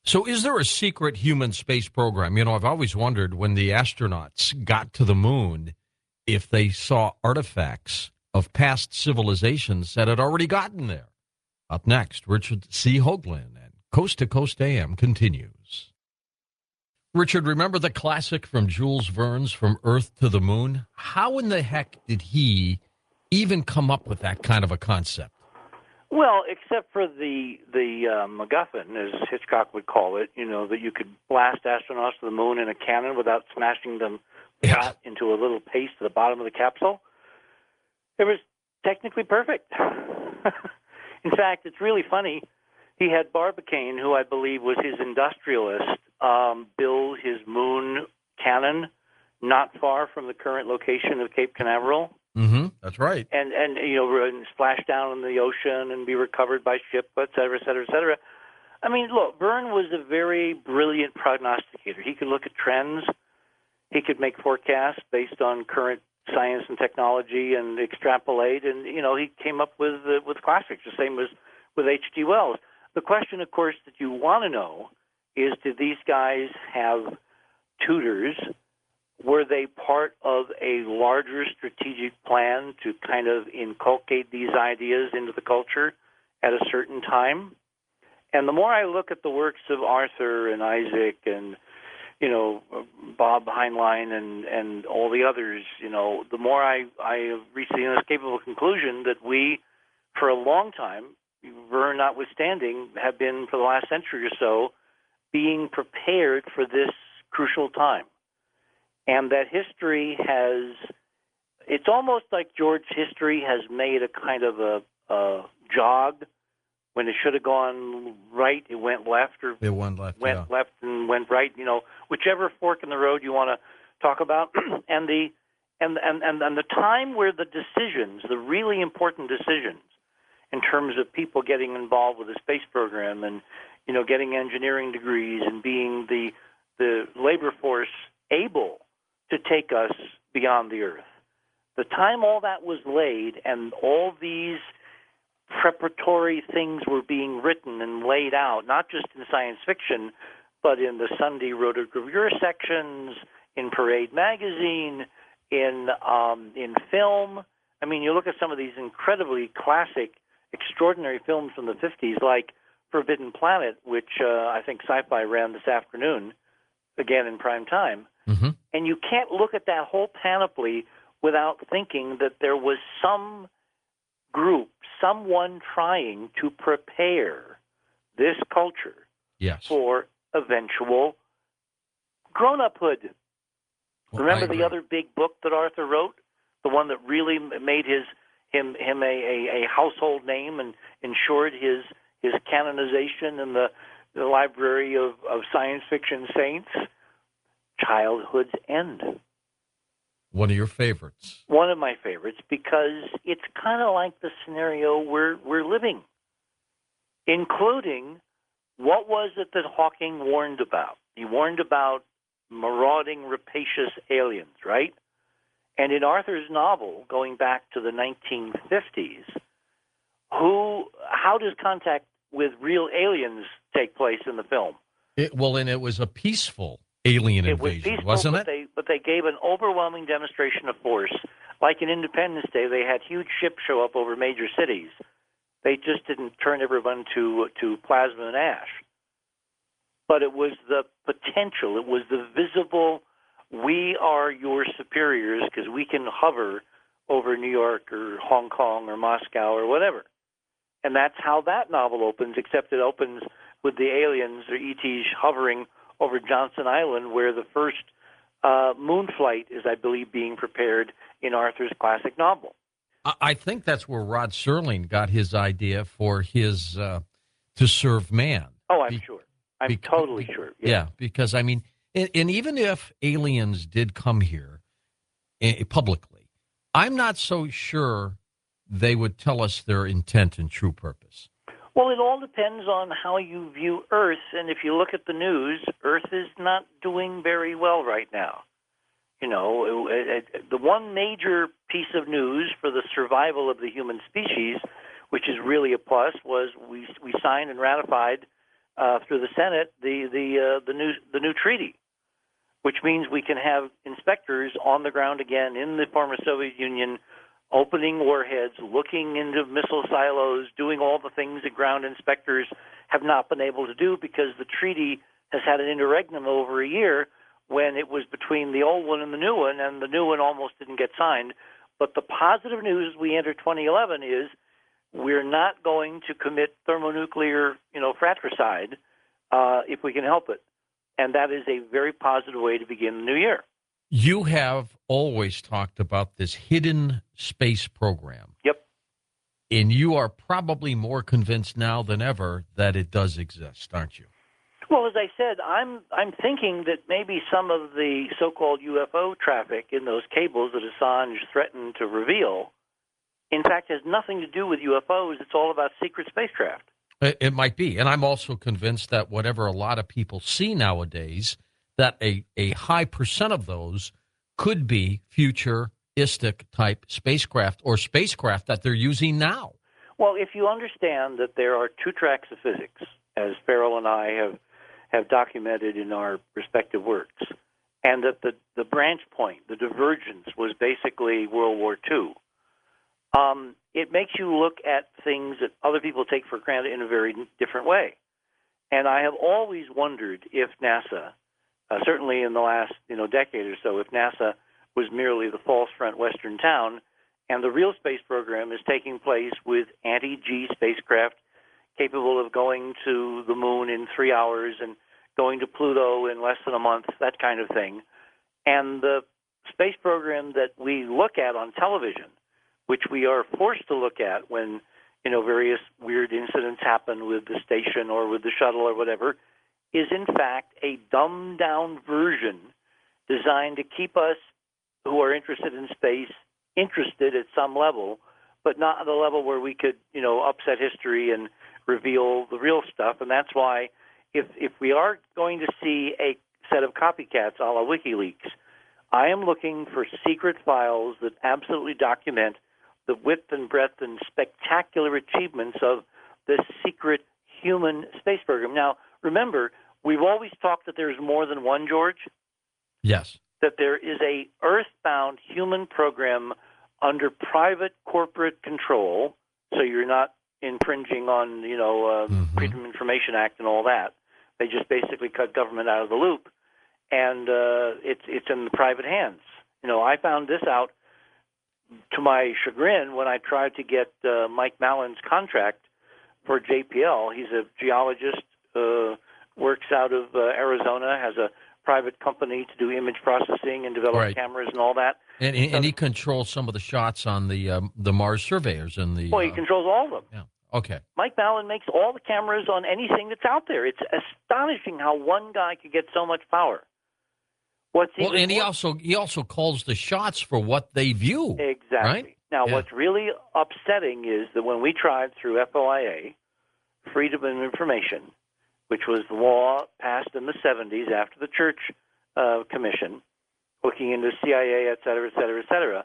So, is there a secret human space program? I've always wondered when the astronauts got to the moon if they saw artifacts of past civilizations that had already gotten there. Up next, Richard C. Hoagland and Coast to Coast AM continues. Richard, remember the classic from Jules Verne's From Earth to the Moon? How in the heck did he even come up with that kind of a concept? Well, except for the MacGuffin, as Hitchcock would call it, that you could blast astronauts to the moon in a cannon without smashing them flat into a little paste at the bottom of the capsule. It was technically perfect. In fact, it's really funny. He had Barbicane, who I believe was his industrialist, build his moon cannon not far from the current location of Cape Canaveral. Mm-hmm. That's right. And splash down in the ocean and be recovered by ship, et cetera, et cetera, et cetera. I mean, look, Verne was a very brilliant prognosticator. He could look at trends. He could make forecasts based on current science and technology and extrapolate. And, he came up with classics, the same as with H.G. Wells. The question, of course, that you want to know is, did these guys have tutors? Were they part of a larger strategic plan to kind of inculcate these ideas into the culture at a certain time? And the more I look at the works of Arthur and Isaac and, Bob Heinlein and all the others, the more I have reached the inescapable conclusion that we, for a long time, Verne notwithstanding, have been, for the last century or so, being prepared for this crucial time. And that history it's almost like George history has made a kind of a jog. When it should have gone right, it went left, or it went left, left and went right. Whichever fork in the road you want to talk about, and the time where the decisions, the really important decisions, in terms of people getting involved with the space program and getting engineering degrees and being the labor force able to take us beyond the Earth. The time all that was laid and all these preparatory things were being written and laid out, not just in science fiction, but in the Sunday rotogravure sections, in Parade magazine, in film. I mean, you look at some of these incredibly classic, extraordinary films from the 50s, like Forbidden Planet, which I think Sci-Fi ran this afternoon, again in prime time. Mm-hmm. And you can't look at that whole panoply without thinking that there was some group, someone trying to prepare this culture for eventual grown-uphood. Well, remember the other big book that Arthur wrote, the one that really made him a household name and ensured his canonization in the library of science fiction saints? Childhood's End. One of your favorites. One of my favorites, because it's kind of like the scenario we're living, including what was it that Hawking warned about? He warned about marauding, rapacious aliens, right? And in Arthur's novel, going back to the 1950s, how does contact with real aliens take place in the film? And it was a peaceful alien invasion, wasn't it? But they gave an overwhelming demonstration of force. Like in Independence Day, they had huge ships show up over major cities. They just didn't turn everyone to plasma and ash. But it was the potential, it was the visible, we are your superiors because we can hover over New York or Hong Kong or Moscow or whatever. And that's how that novel opens, except it opens with the aliens or ETs hovering over Johnson Island, where the first moon flight is, I believe, being prepared in Arthur's classic novel. I think that's where Rod Serling got his idea for his To Serve Man. Oh, I'm sure. I'm totally sure. Yeah, because, I mean, and even if aliens did come here publicly, I'm not so sure they would tell us their intent and true purpose. Well, it all depends on how you view Earth, and if you look at the news, Earth is not doing very well right now. The one major piece of news for the survival of the human species, which is really a plus, was we signed and ratified through the Senate the new treaty, which means we can have inspectors on the ground again in the former Soviet Union, opening warheads, looking into missile silos, doing all the things that ground inspectors have not been able to do because the treaty has had an interregnum over a year when it was between the old one and the new one, and the new one almost didn't get signed. But the positive news as we enter 2011 is we're not going to commit thermonuclear, fratricide if we can help it. And that is a very positive way to begin the new year. You have always talked about this hidden space program. Yep. And you are probably more convinced now than ever that it does exist, aren't you? Well, as I said, I'm thinking that maybe some of the so-called UFO traffic in those cables that Assange threatened to reveal, in fact, has nothing to do with UFOs. It's all about secret spacecraft. It might be. And I'm also convinced that whatever a lot of people see nowadays, that a high percent of those could be futuristic type spacecraft or spacecraft that they're using now. Well, if you understand that there are two tracks of physics, as Farrell and I have documented in our respective works, and that the branch point, the divergence, was basically World War II, it makes you look at things that other people take for granted in a very different way. And I have always wondered if NASA, certainly in the last decade or so, if NASA was merely the false front Western town, and the real space program is taking place with anti-G spacecraft capable of going to the moon in 3 hours and going to Pluto in less than a month, that kind of thing. And the space program that we look at on television, which we are forced to look at when various weird incidents happen with the station or with the shuttle or whatever, is in fact a dumbed-down version designed to keep us who are interested in space interested at some level, but not at a level where we could, upset history and reveal the real stuff. And that's why if we are going to see a set of copycats a la WikiLeaks, I am looking for secret files that absolutely document the width and breadth and spectacular achievements of this secret human space program. Now, remember, we've always talked that there's more than one, George. Yes. That there is a earthbound human program under private corporate control, so you're not infringing on, Freedom of Information Act and all that. They just basically cut government out of the loop, and it's in the private hands. I found this out to my chagrin when I tried to get Mike Mallon's contract for JPL. He's a geologist, works out of Arizona, has a private company to do image processing and develop cameras and all that. And he controls some of the shots on the Mars surveyors and the. Well, he controls all of them. Yeah. Okay. Mike Mallon makes all the cameras on anything that's out there. It's astonishing how one guy could get so much power. He also calls the shots for what they view. Exactly. Right? Now, what's really upsetting is that when we tried through FOIA, Freedom of Information, which was the law passed in the 70s after the Church Commission, looking into CIA, et cetera, et cetera, et cetera,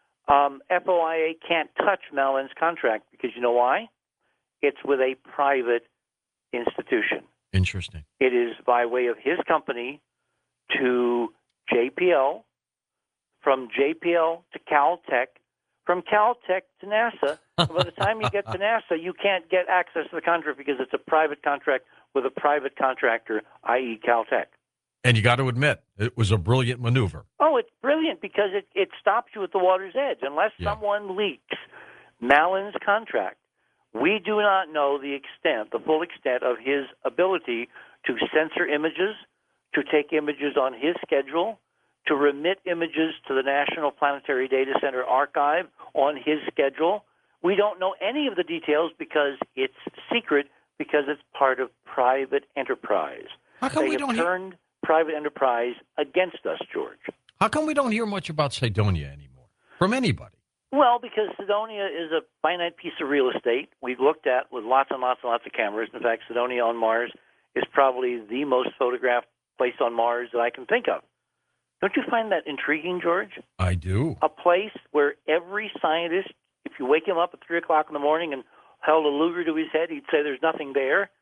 FOIA can't touch Mallon's contract because you know why? It's with a private institution. Interesting. It is by way of his company to JPL, from JPL to Caltech, from Caltech to NASA. By the time you get to NASA, you can't get access to the contract because it's a private contract with a private contractor, i.e. Caltech. And you got to admit, it was a brilliant maneuver. Oh, it's brilliant because it stops you at the water's edge. Unless someone leaks Mallon's contract, we do not know the full extent of his ability to censor images, to take images on his schedule, to remit images to the National Planetary Data Center archive on his schedule. We don't know any of the details because it's secret, because it's part of private enterprise. How come they have turned private enterprise against us, George. How come we don't hear much about Cydonia anymore from anybody? Well, because Cydonia is a finite piece of real estate we've looked at with lots and lots and lots of cameras. In fact, Cydonia on Mars is probably the most photographed place on Mars that I can think of. Don't you find that intriguing, George? I do. A place where every scientist, if you wake him up at 3 o'clock in the morning and held a Luger to his head, he'd say there's nothing there.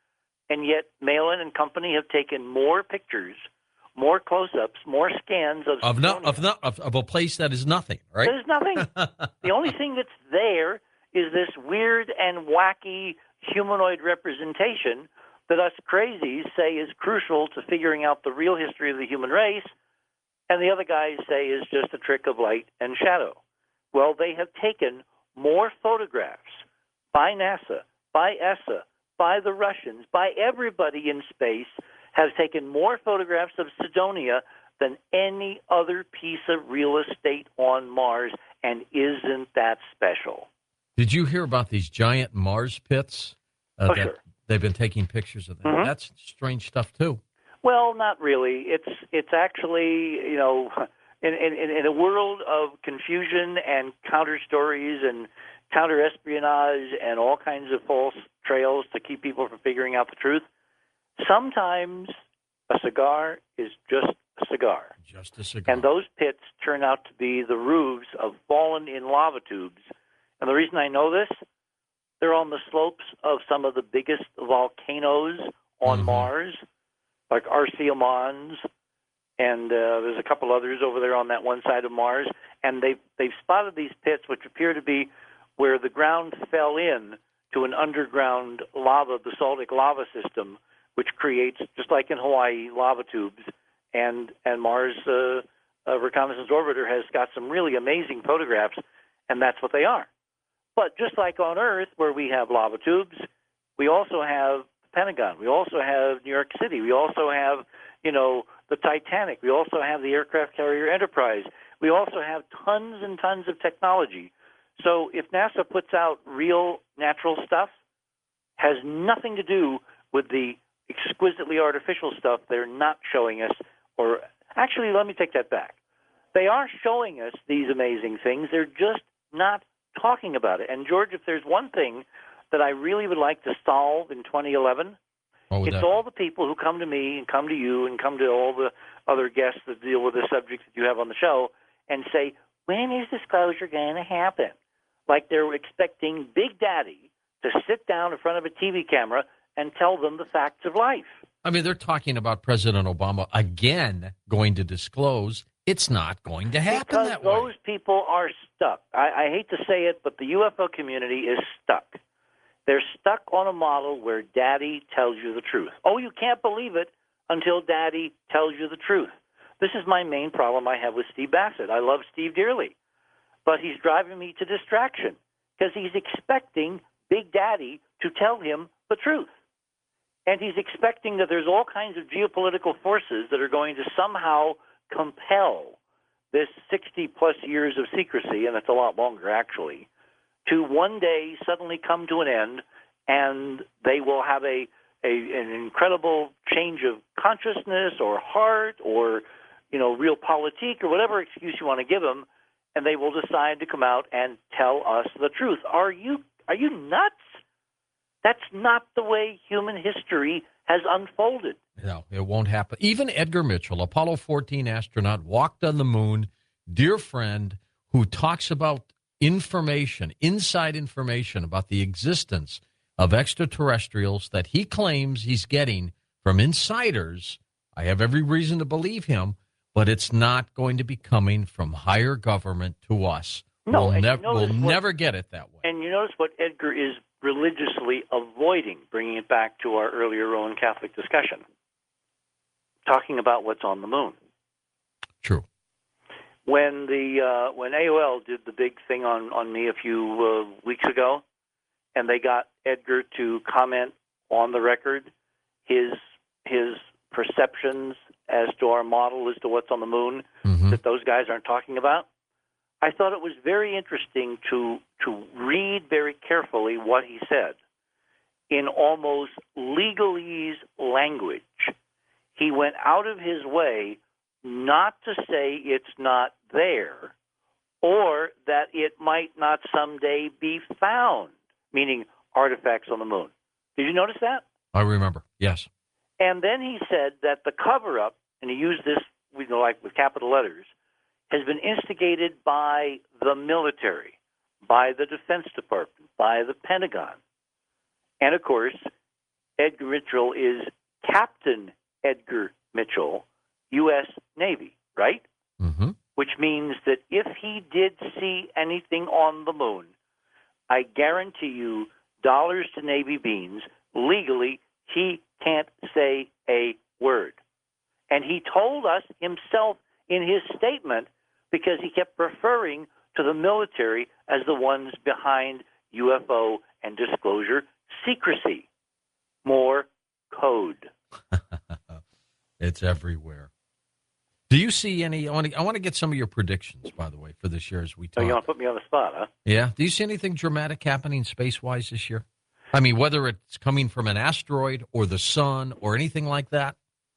And yet Malin and company have taken more pictures, more close-ups, more scans of Cydonia. Of a place that is nothing, right? There's nothing. The only thing that's there is this weird and wacky humanoid representation that us crazies say is crucial to figuring out the real history of the human race, and the other guys say is just a trick of light and shadow. Well, they have taken more photographs by NASA, by ESA, by the Russians, by everybody in space, has taken more photographs of Cydonia than any other piece of real estate on Mars, and isn't that special? Did you hear about these giant Mars pits? Sure. They've been taking pictures of them. Mm-hmm. That's strange stuff, too. Well, not really. It's actually, you know, in a world of confusion and counter stories and counter espionage and all kinds of false trails to keep people from figuring out the truth, sometimes a cigar is just a cigar. Just a cigar. And those pits turn out to be the roofs of fallen-in lava tubes. And the reason I know this, they're on the slopes of some of the biggest volcanoes on Mars, like Arsia Mons, and there's a couple others over there on that one side of Mars. And they've spotted these pits, which appear to be where the ground fell in to an underground lava, basaltic lava system, which creates, just like in Hawaii, lava tubes. And Mars Reconnaissance Orbiter has got some really amazing photographs, and that's what they are. But just like on Earth, where we have lava tubes, we also have the Pentagon. We also have New York City. We also have, you know, the Titanic. We also have the aircraft carrier Enterprise. We also have tons and tons of technology. So if NASA puts out real natural stuff, has nothing to do with the exquisitely artificial stuff they're not showing us. Or actually, let me take that back. They are showing us these amazing things. They're just not talking about it. And, George, if there's one thing that I really would like to solve in 2011, it's all the people who come to me and come to you and come to all the other guests that deal with the subjects that you have on the show and say, when is disclosure going to happen? Like they're expecting Big Daddy to sit down in front of a TV camera and tell them the facts of life. I mean, they're talking about President Obama again going to disclose. It's not going to happen because that way. Those people are stuck. I hate to say it, but the UFO community is stuck. They're stuck on a model where Daddy tells you the truth. Oh, you can't believe it until Daddy tells you the truth. This is my main problem I have with Steve Bassett. I love Steve dearly, but he's driving me to distraction because he's expecting Big Daddy to tell him the truth. And he's expecting that there's all kinds of geopolitical forces that are going to somehow compel this 60-plus years of secrecy, and it's a lot longer actually, to one day suddenly come to an end, and they will have an incredible change of consciousness or heart or, you know, real politique or whatever excuse you want to give them, and they will decide to come out and tell us the truth. Are you nuts? That's not the way human history has unfolded. No, it won't happen. Even Edgar Mitchell, Apollo 14 astronaut, walked on the moon, dear friend, who talks about information, inside information about the existence of extraterrestrials that he claims he's getting from insiders. I have every reason to believe him, but it's not going to be coming from higher government to us. No, we'll never get it that way. And you notice what Edgar is religiously avoiding, bringing it back to our earlier Roman Catholic discussion, talking about what's on the moon. True. When AOL did the big thing on me a few weeks ago, and they got Edgar to comment on the record his perceptions as to our model as to what's on the moon that those guys aren't talking about, I thought it was very interesting to read very carefully what he said. In almost legalese language, he went out of his way not to say it's not there or that it might not someday be found, meaning artifacts on the moon. Did you notice that? I remember, yes. And then he said that the cover-up, and he used this like with capital letters, has been instigated by the military, by the Defense Department, by the Pentagon. And, of course, Edgar Mitchell is Captain Edgar Mitchell, U.S. Navy, right? Mm-hmm. Which means that if he did see anything on the moon, I guarantee you, dollars to Navy beans, legally, he can't say a word. And he told us himself in his statement, because he kept referring to the military as the ones behind UFO and disclosure secrecy. More code. It's everywhere. Do you see any? I want to get some of your predictions, by the way, for this year as we So talk. you want to put me on the spot, huh? Yeah. Do you see anything dramatic happening space-wise this year? I mean, whether it's coming from an asteroid or the sun or anything like that?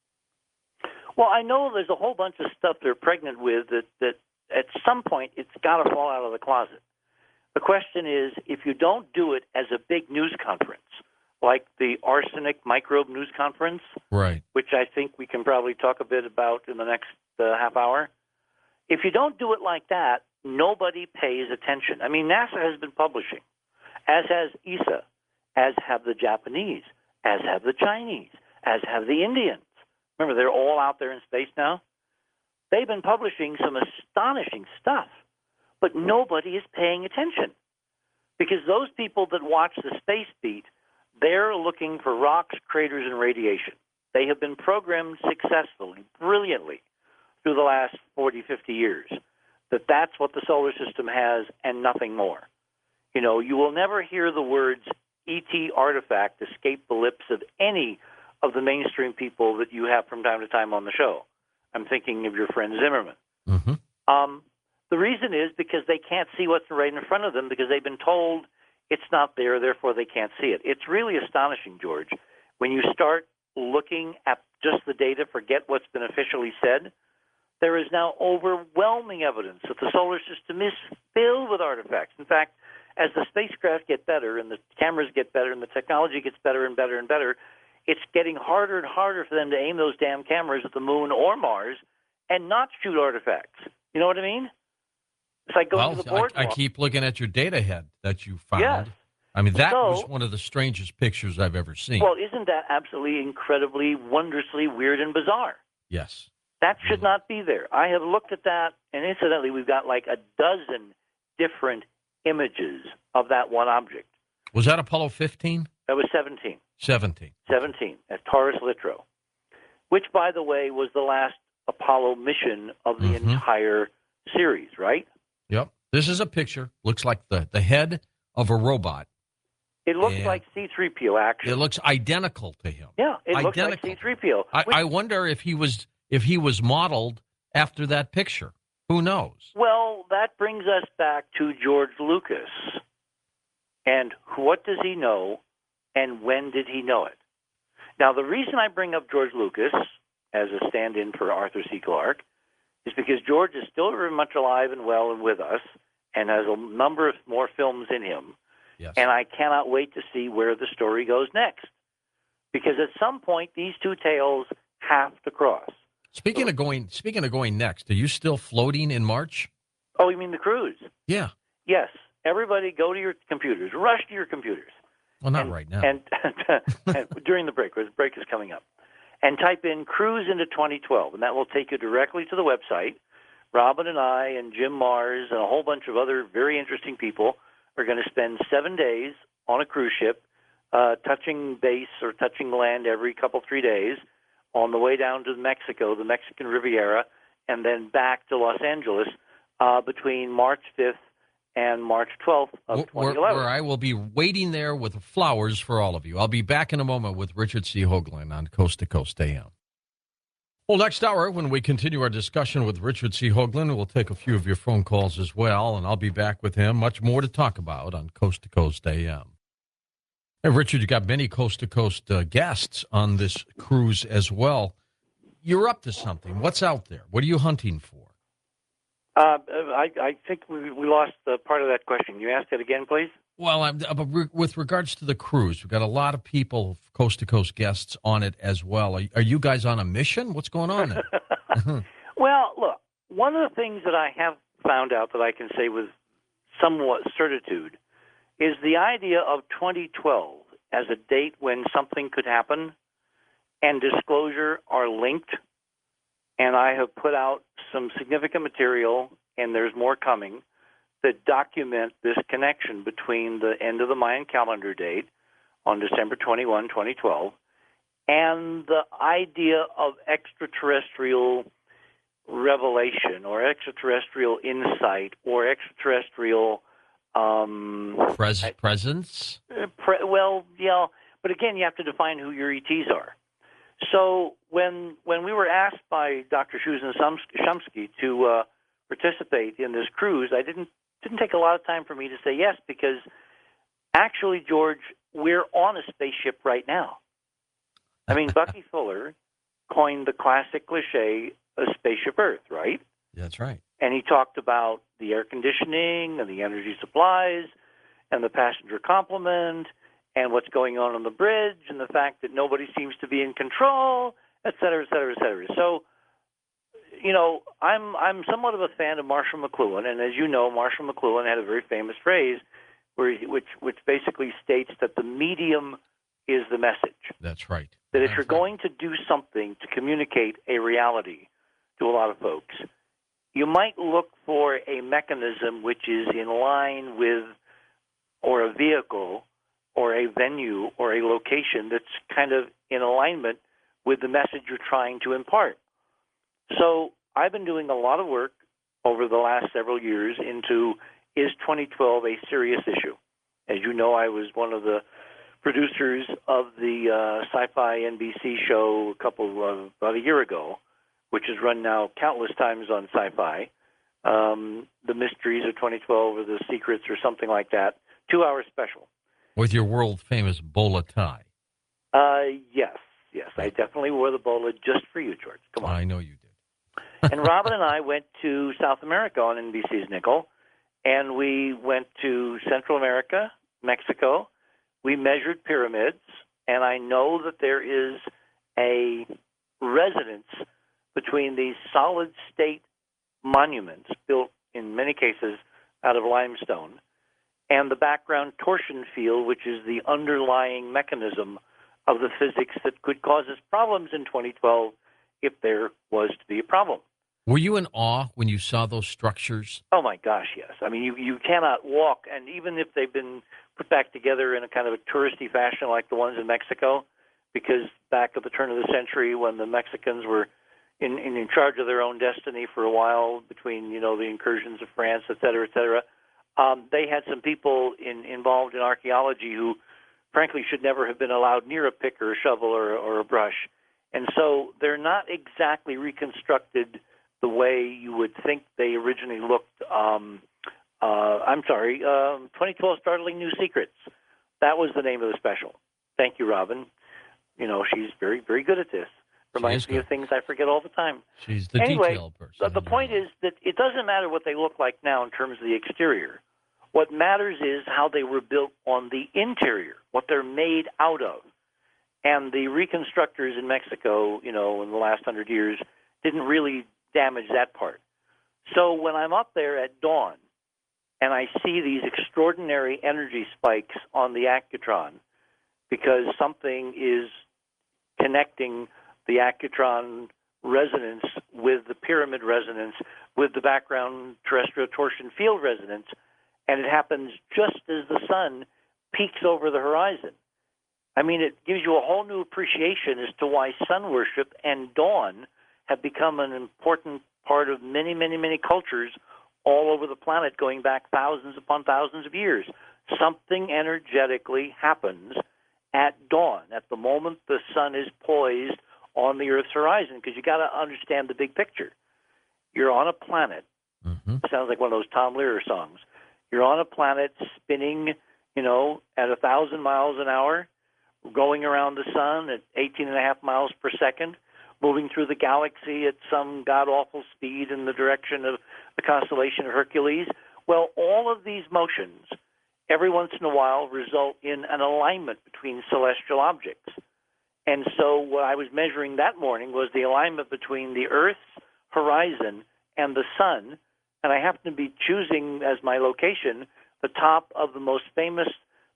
Well, I know there's a whole bunch of stuff they're pregnant with that at some point it's got to fall out of the closet. The question is, if you don't do it as a big news conference, like the arsenic microbe news conference, Right. which I think we can probably talk a bit about in the next half hour, if you don't do it like that, nobody pays attention. I mean, NASA has been publishing, as has ESA, as have the Japanese, as have the Chinese, as have the Indians. Remember, they're all out there in space now. They've been publishing some astonishing stuff, but nobody is paying attention because those people that watch the space beat, they're looking for rocks, craters, and radiation. They have been programmed successfully, brilliantly, through the last 40, 50 years, that's what the solar system has and nothing more. You know, you will never hear the words ET artifact escape the lips of any of the mainstream people that you have from time to time on the show. I'm thinking of your friend Zimmerman. Mm-hmm. The reason is because they can't see what's right in front of them because they've been told it's not there, therefore they can't see it. It's really astonishing, George, when you start looking at just the data, forget what's been officially said. There is now overwhelming evidence that the solar system is filled with artifacts. In fact, as the spacecraft get better and the cameras get better and the technology gets better and better and better, it's getting harder and harder for them to aim those damn cameras at the moon or Mars and not shoot artifacts. You know what I mean? It's like going to the boardwalk. I keep looking at your data head that you found. Yes. I mean, that was one of the strangest pictures I've ever seen. Well, isn't that absolutely incredibly, wondrously weird and bizarre? Yes. That should not be there. I have looked at that, and incidentally, we've got like a dozen different images of that one object. Was that Apollo 15? That was 17. 17. 17, at Taurus Littrow, which, by the way, was the last Apollo mission of the entire series, right? Yep. This is a picture. Looks like the head of a robot. It looks like C-3PO, actually. It looks identical to him. Yeah, it looks like C-3PO. I wonder if he was modeled after that picture. Who knows? Well, that brings us back to George Lucas. And what does he know, and when did he know it? Now, the reason I bring up George Lucas as a stand-in for Arthur C. Clarke is because George is still very much alive and well and with us and has a number of more films in him. Yes. And I cannot wait to see where the story goes next. Because at some point, these two tales have to cross. Speaking of going next, are you still floating in March? Oh, you mean the cruise? Yeah. Yes. Everybody go to your computers. Rush to your computers. Well, not right now. And during the break, where the break is coming up. And type in cruise into 2012, and that will take you directly to the website. Robin and I and Jim Mars and a whole bunch of other very interesting people are going to spend 7 days on a cruise ship, touching base or touching land every 3 days on the way down to Mexico, the Mexican Riviera, and then back to Los Angeles between March 5th and March 12th of 2011. Where I will be waiting there with flowers for all of you. I'll be back in a moment with Richard C. Hoagland on Coast to Coast AM. Well, next hour, when we continue our discussion with Richard C. Hoagland, we'll take a few of your phone calls as well, and I'll be back with him. Much more to talk about on Coast to Coast AM. Hey, Richard, you got many Coast to Coast guests on this cruise as well. You're up to something. What's out there? What are you hunting for? I think we lost part of that question. You ask it again, please? Well, with regards to the cruise, we've got a lot of people, Coast to Coast guests on it as well. Are you guys on a mission? What's going on there? Well, look, one of the things that I have found out that I can say with somewhat certitude is the idea of 2012 as a date when something could happen and disclosure are linked. And I have put out some significant material, and there's more coming, that document this connection between the end of the Mayan calendar date on December 21, 2012, and the idea of extraterrestrial revelation or extraterrestrial insight or extraterrestrial presence. Well, yeah, but again, you have to define who your ETs are. So when we were asked by Dr. Susan Shumsky to participate in this cruise, I didn't take a lot of time for me to say yes, because actually, George, we're on a spaceship right now. I mean, Bucky Fuller coined the classic cliche, "a spaceship Earth," right? That's right. And he talked about the air conditioning and the energy supplies and the passenger complement and what's going on the bridge and the fact that nobody seems to be in control, et cetera, et cetera, et cetera. So, you know, I'm somewhat of a fan of Marshall McLuhan, and as you know, Marshall McLuhan had a very famous phrase which basically states that the medium is the message. That's right. That if you're going to do something to communicate a reality to a lot of folks, you might look for a mechanism which is in line with, or a vehicle, or a venue, or a location that's kind of in alignment with the message you're trying to impart. So I've been doing a lot of work over the last several years into, is 2012 a serious issue? As you know, I was one of the producers of the sci-fi NBC show about a year ago, which has run now countless times on Sci-Fi, The Mysteries of 2012 or The Secrets or something like that, 2-hour special. With your world-famous bowler tie. Yes. I definitely wore the bowler just for you, George. Come on. I know you did. And Robin and I went to South America on NBC's Nickel, and we went to Central America, Mexico. We measured pyramids, and I know that there is a resonance between these solid-state monuments built, in many cases, out of limestone, and the background torsion field, which is the underlying mechanism of the physics that could cause us problems in 2012 if there was to be a problem. Were you in awe when you saw those structures? Oh, my gosh, yes. I mean, you cannot walk, and even if they've been put back together in a kind of a touristy fashion like the ones in Mexico, because back at the turn of the century when the Mexicans were in charge of their own destiny for a while between, you know, the incursions of France, et cetera, they had some people involved in archaeology who, frankly, should never have been allowed near a pick or a shovel or a brush. And so they're not exactly reconstructed the way you would think they originally looked. 2012 Startling New Secrets. That was the name of the special. Thank you, Robin. You know, she's very, very good at this. Reminds me of things I forget all the time. She's the detail person. The point is that it doesn't matter what they look like now in terms of the exterior. What matters is how they were built on the interior, what they're made out of. And the reconstructors in Mexico, you know, in the last 100 years, didn't really damage that part. So when I'm up there at dawn and I see these extraordinary energy spikes on the Accutron because something is connecting the Accutron resonance with the pyramid resonance with the background terrestrial torsion field resonance, and it happens just as the sun peaks over the horizon. I mean, it gives you a whole new appreciation as to why sun worship and dawn have become an important part of many, many, many cultures all over the planet going back thousands upon thousands of years. Something energetically happens at dawn, at the moment the sun is poised on the Earth's horizon, because you got to understand the big picture. You're on a planet. Mm-hmm. Sounds like one of those Tom Lehrer songs. You're on a planet spinning, you know, at 1,000 miles an hour, going around the sun at 18.5 miles per second, moving through the galaxy at some god-awful speed in the direction of the constellation of Hercules. Well, all of these motions, every once in a while, result in an alignment between celestial objects. And so what I was measuring that morning was the alignment between the Earth's horizon and the sun, and I happened to be choosing as my location the top of the most famous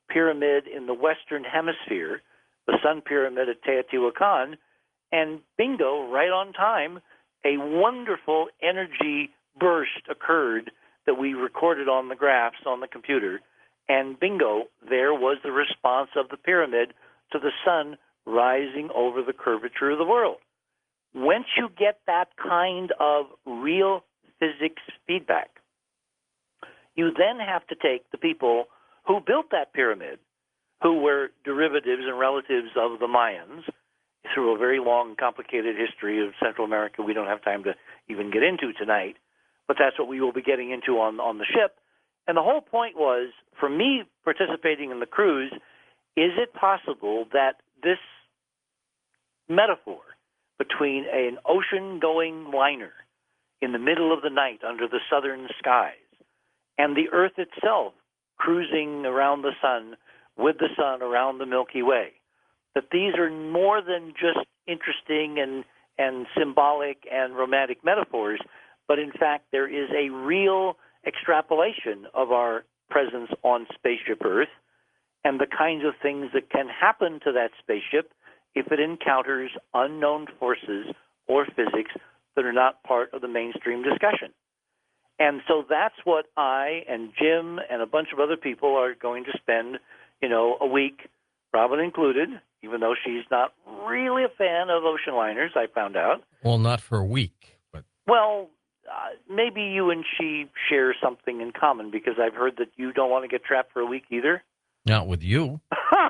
pyramid in the Western Hemisphere, the Sun Pyramid at Teotihuacan, and bingo, right on time, a wonderful energy burst occurred that we recorded on the graphs on the computer, and bingo, there was the response of the pyramid to the sun rising over the curvature of the world. Once you get that kind of real physics feedback, you then have to take the people who built that pyramid, who were derivatives and relatives of the Mayans, through a very long and complicated history of Central America we don't have time to even get into tonight, but that's what we will be getting into on the ship. And the whole point was, for me participating in the cruise, is it possible that this metaphor between an ocean-going liner in the middle of the night under the southern skies and the Earth itself cruising around the sun with the sun around the Milky Way, that these are more than just interesting and symbolic and romantic metaphors, but in fact there is a real extrapolation of our presence on Spaceship Earth and the kinds of things that can happen to that spaceship if it encounters unknown forces or physics that are not part of the mainstream discussion. And so that's what I and Jim and a bunch of other people are going to spend, a week, Robin included, even though she's not really a fan of ocean liners, I found out. Well, not for a week, but... Well, maybe you and she share something in common, because I've heard that you don't want to get trapped for a week either. Not with you.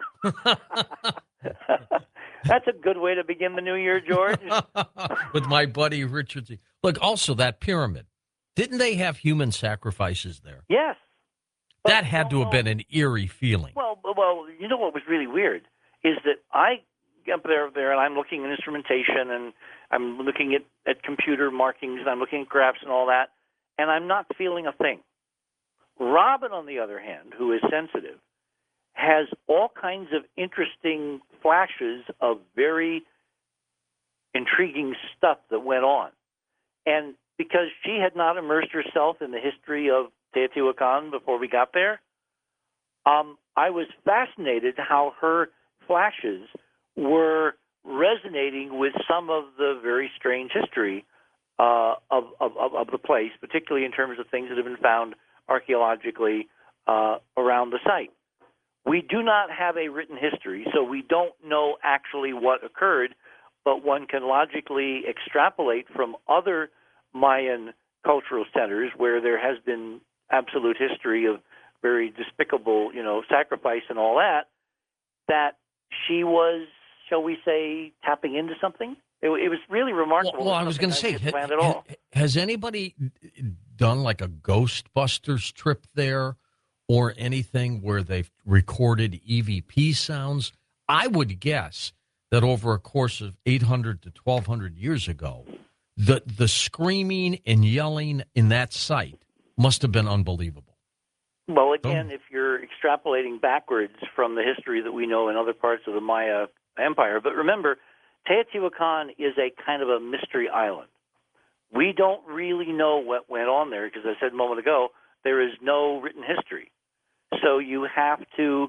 That's a good way to begin the new year, George. With my buddy Richard. Look, also that pyramid. Didn't they have human sacrifices there? Yes. That had to have been an eerie feeling. Well, you know what was really weird is that I up there and I'm looking at instrumentation and I'm looking at computer markings and I'm looking at graphs and all that, and I'm not feeling a thing. Robin, on the other hand, who is sensitive, has all kinds of interesting flashes of very intriguing stuff that went on. And because she had not immersed herself in the history of Teotihuacan before we got there, I was fascinated how her flashes were resonating with some of the very strange history of the place, particularly in terms of things that have been found archaeologically around the site. We do not have a written history, so we don't know actually what occurred, but one can logically extrapolate from other Mayan cultural centers where there has been absolute history of very despicable, sacrifice and all that, that she was, shall we say, tapping into something. It was really remarkable. Well, I was going to say, has anybody done like a Ghostbusters trip there or anything where they've recorded EVP sounds? I would guess that over a course of 800 to 1,200 years ago, the screaming and yelling in that site must have been unbelievable. Well, again, if you're extrapolating backwards from the history that we know in other parts of the Maya Empire, but remember, Teotihuacan is a kind of a mystery island. We don't really know what went on there because, as I said a moment ago, there is no written history. So you have to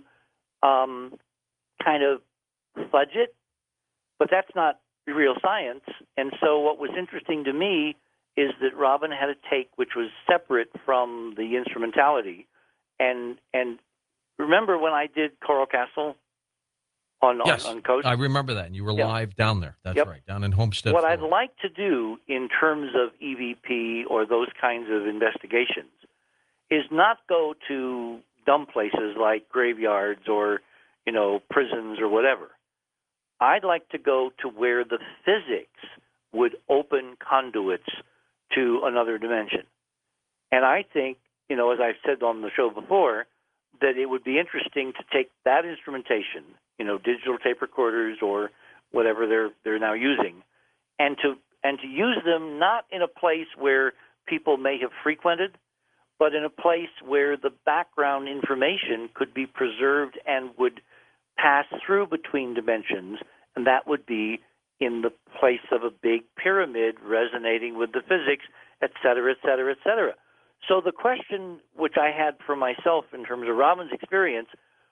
kind of fudge it, but that's not real science. And so what was interesting to me is that Robin had a take which was separate from the instrumentality. And remember when I did Coral Castle on Coast? I remember that. And you were live down there. That's right, down in Homestead, What Florida. I'd like to do in terms of EVP or those kinds of investigations is not go to dumb places like graveyards or, prisons or whatever. I'd like to go to where the physics would open conduits to another dimension. And I think, as I've said on the show before, that it would be interesting to take that instrumentation, digital tape recorders or whatever they're now using, and to use them not in a place where people may have frequented, but in a place where the background information could be preserved and would pass through between dimensions, and that would be in the place of a big pyramid resonating with the physics, et cetera, et cetera, et cetera. So the question which I had for myself in terms of Robin's experience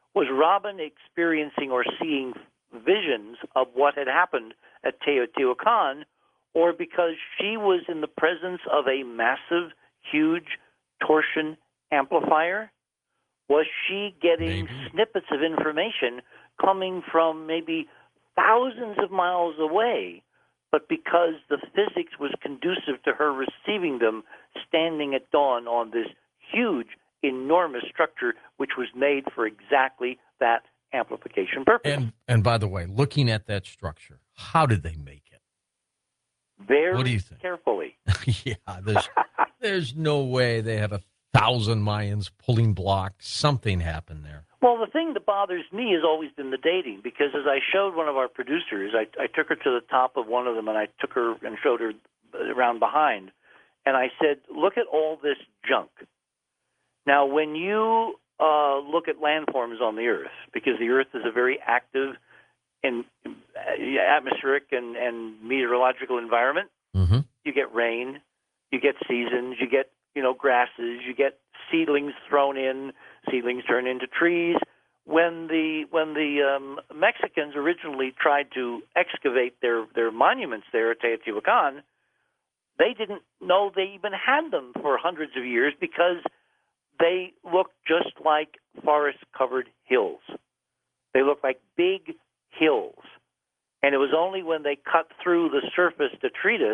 Was Robin experiencing or seeing visions of what had happened at Teotihuacan, or because she was in the presence of a massive, huge torsion amplifier? Was she getting snippets of information coming from maybe thousands of miles away, but because the physics was conducive to her receiving them, standing at dawn on this huge, enormous structure, which was made for exactly that amplification purpose? And by the way, looking at that structure, how did they make it? Very what do you think? Carefully. Yeah, there's no way they have 1,000 Mayans pulling blocks. Something happened there. Well, the thing that bothers me has always been the dating, because as I showed one of our producers, I took her to the top of one of them, and I took her and showed her around behind, and I said, look at all this junk. Now, when you look at landforms on the Earth, because the Earth is a very active and atmospheric and meteorological environment, mm-hmm. You get rain, you get seasons, you get grasses, you get seedlings thrown in, seedlings turn into trees. When the Mexicans originally tried to excavate their monuments there at Teotihuacan, they didn't know they even had them for hundreds of years because they looked just like forest-covered hills. They looked like big hills. And it was only when they cut through the surface detritus,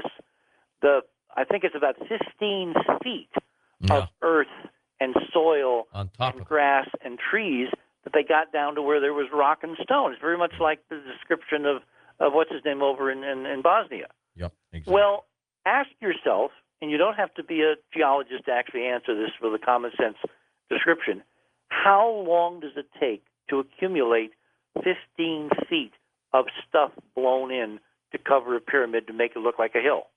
I think it's about 15 feet of earth and soil on top and grass and trees, that they got down to where there was rock and stone. It's very much like the description of what's his name over in Bosnia. Yep, exactly. Well, ask yourself, and you don't have to be a geologist to actually answer this with a common sense description, how long does it take to accumulate 15 feet of stuff blown in to cover a pyramid to make it look like a hill?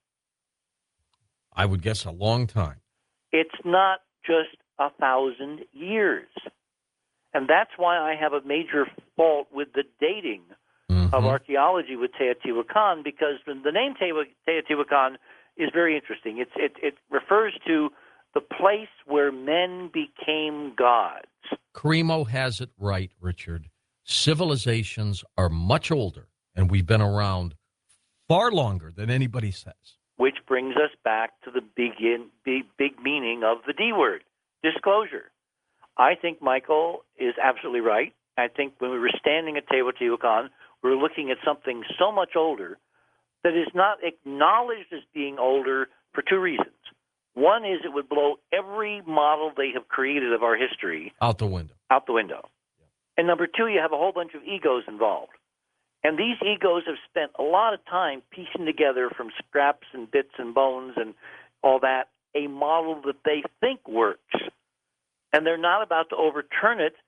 I would guess a long time. It's not just 1,000 years. And that's why I have a major fault with the dating of archaeology with Teotihuacan, because the name Teotihuacan is very interesting. It refers to the place where men became gods. Carimo has it right, Richard. Civilizations are much older, and we've been around far longer than anybody says. Which brings us back to the big meaning of the D word, disclosure. I think Michael is absolutely right. I think when we were standing at Teotihuacan, we were looking at something so much older that is not acknowledged as being older for two reasons. One is it would blow every model they have created of our history out the window. And number two, you have a whole bunch of egos involved. And these egos have spent a lot of time piecing together from scraps and bits and bones and all that a model that they think works. And they're not about to overturn it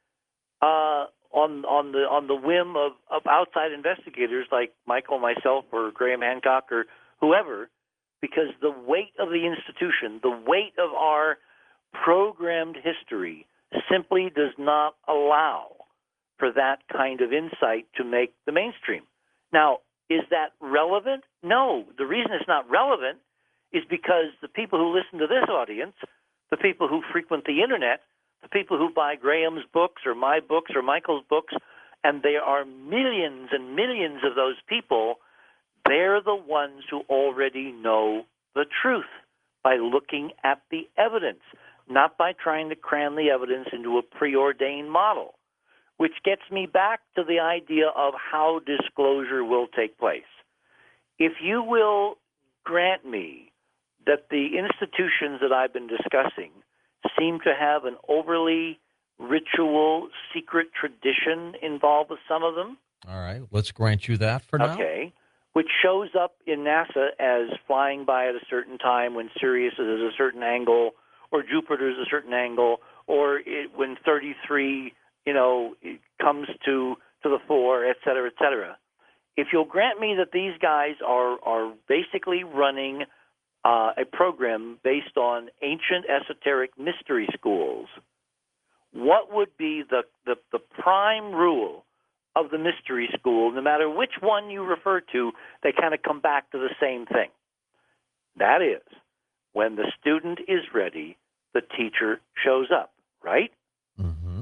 on the whim of outside investigators like Michael, myself, or Graham Hancock, or whoever, because the weight of the institution, the weight of our programmed history simply does not allow for that kind of insight to make the mainstream. Now, is that relevant? No. The reason it's not relevant is because the people who listen to this audience, the people who frequent the internet, the people who buy Graham's books or my books or Michael's books, and there are millions and millions of those people, they're the ones who already know the truth by looking at the evidence, not by trying to cram the evidence into a preordained model. Which gets me back to the idea of how disclosure will take place. If you will grant me that the institutions that I've been discussing seem to have an overly ritual, secret tradition involved with some of them. All right, let's grant you that for now. Okay, which shows up in NASA as flying by at a certain time when Sirius is at a certain angle, or Jupiter is a certain angle, or when 33... it comes to the fore, et cetera, et cetera. If you'll grant me that these guys are basically running a program based on ancient esoteric mystery schools, what would be the prime rule of the mystery school? No matter which one you refer to, they kind of come back to the same thing. That is, when the student is ready, the teacher shows up, right? Mm-hmm.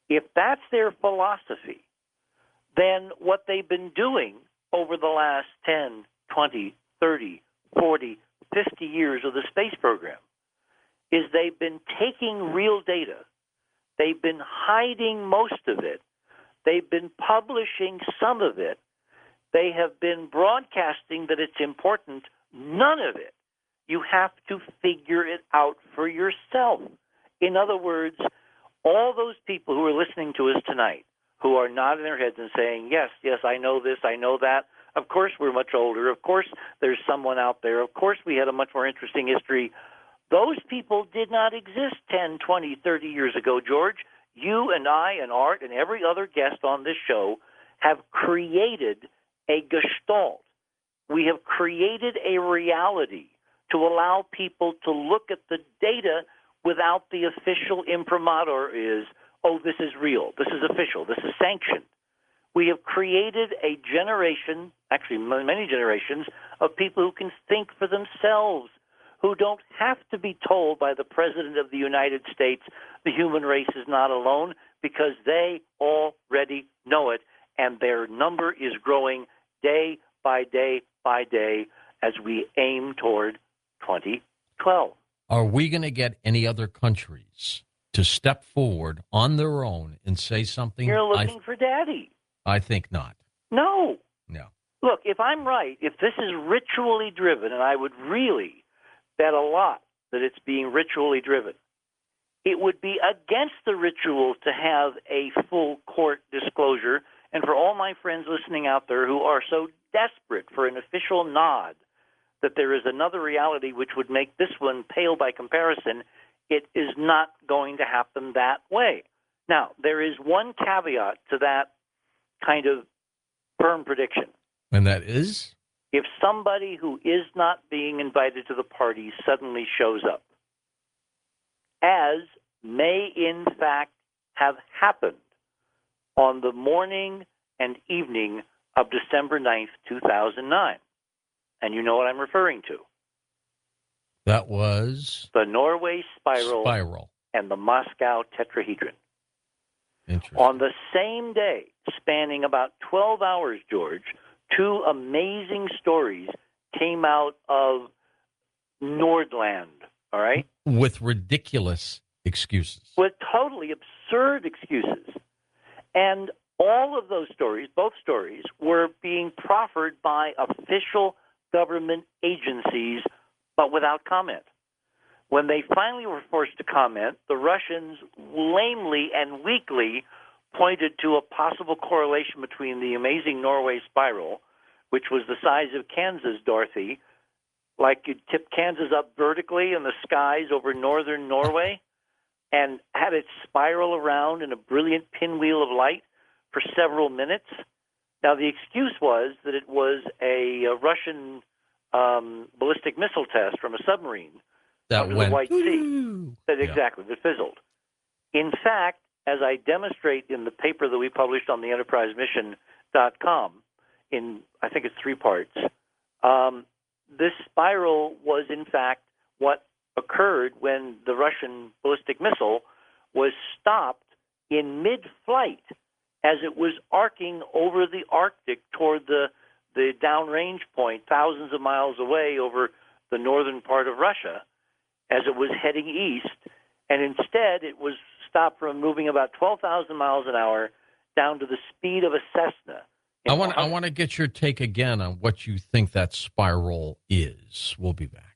If that's their philosophy, then what they've been doing over the last 10, 20, 30, 40, 50 years of the space program is they've been taking real data. They've been hiding most of it. They've been publishing some of it. They have been broadcasting that it's important. None of it. You have to figure it out for yourself. In other words, all those people who are listening to us tonight, who are nodding their heads and saying, yes, I know this, I know that. Of course we're much older. Of course there's someone out there. Of course we had a much more interesting history. Those people did not exist 10, 20, 30 years ago, George. You and I and Art and every other guest on this show have created a gestalt. We have created a reality to allow people to look at the data without the official imprimatur is, oh, this is real, this is official, this is sanctioned. We have created a generation, actually many generations, of people who can think for themselves, who don't have to be told by the President of the United States the human race is not alone, because they already know it, and their number is growing day by day by day as we aim toward 2012. Are we going to get any other countries to step forward on their own and say something? You're looking for daddy. I think not. No. No. Look, if I'm right, if this is ritually driven, and I would really bet a lot that it's being ritually driven, it would be against the ritual to have a full court disclosure. And for all my friends listening out there who are so desperate for an official nod that there is another reality which would make this one pale by comparison, it is not going to happen that way. Now, there is one caveat to that kind of firm prediction. And that is? If somebody who is not being invited to the party suddenly shows up, as may in fact have happened on the morning and evening of December 9th, 2009. And you know what I'm referring to. That was? The Norway Spiral and the Moscow Tetrahedron. Interesting. On the same day, spanning about 12 hours, George, two amazing stories came out of Nordland, all right? With ridiculous excuses. With totally absurd excuses. And all of those stories, both stories, were being proffered by official government agencies, but without comment. When they finally were forced to comment, the Russians lamely and weakly pointed to a possible correlation between the amazing Norway Spiral, which was the size of Kansas, Dorothy, like you'd tip Kansas up vertically in the skies over northern Norway, and had it spiral around in a brilliant pinwheel of light for several minutes. Now, the excuse was that it was a Russian ballistic missile test from a submarine that under went, the White Sea. Exactly, that fizzled. In fact, as I demonstrate in the paper that we published on the enterprisemission.com, in, I think it's 3 parts, this spiral was in fact what occurred when the Russian ballistic missile was stopped in mid-flight as it was arcing over the Arctic toward the downrange point, thousands of miles away over the northern part of Russia, as it was heading east. And instead, it was stopped from moving about 12,000 miles an hour down to the speed of a Cessna. I want to get your take again on what you think that spiral is. We'll be back.